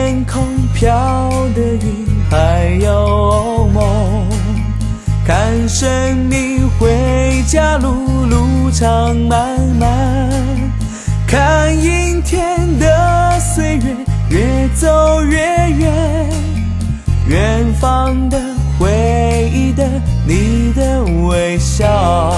天空飘的云，还有梦。看生命回家路，路长漫漫。看阴天的岁月，越走越远。远方的回忆的你的微笑。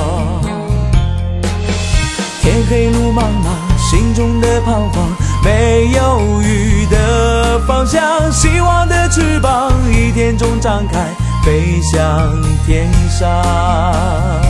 天黑路茫茫，心中的彷徨，没有雨的方向。希望的翅膀一天中张开，飞向天上。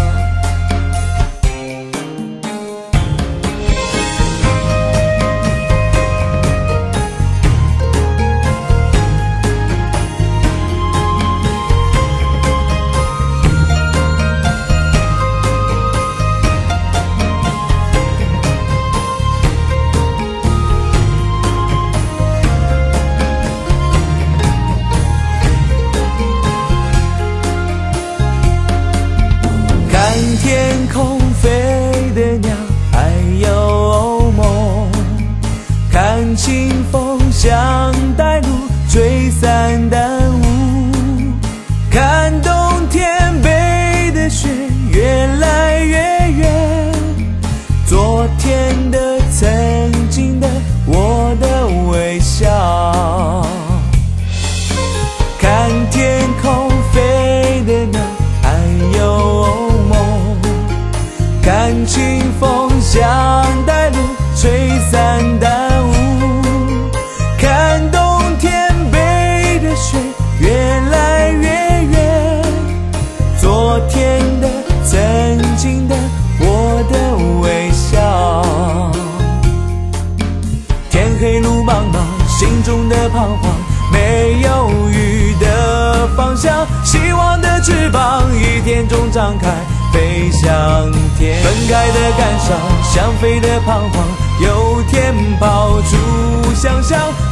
天空飞的鸟，还有梦。看清风像带路，吹散淡雾。看冬天背的雪越来越远。昨天的、曾经的，我的微笑。看天空飞的鸟，还有看清风像带路，吹散淡雾。看冬天背的雪越来越远。昨天的、曾经的，我的微笑。天黑路茫茫，心中的彷徨，没有雨的方向。希望的翅膀一天中张开，飞向天。分开的感伤，想飞的彷徨，有天抛出想象。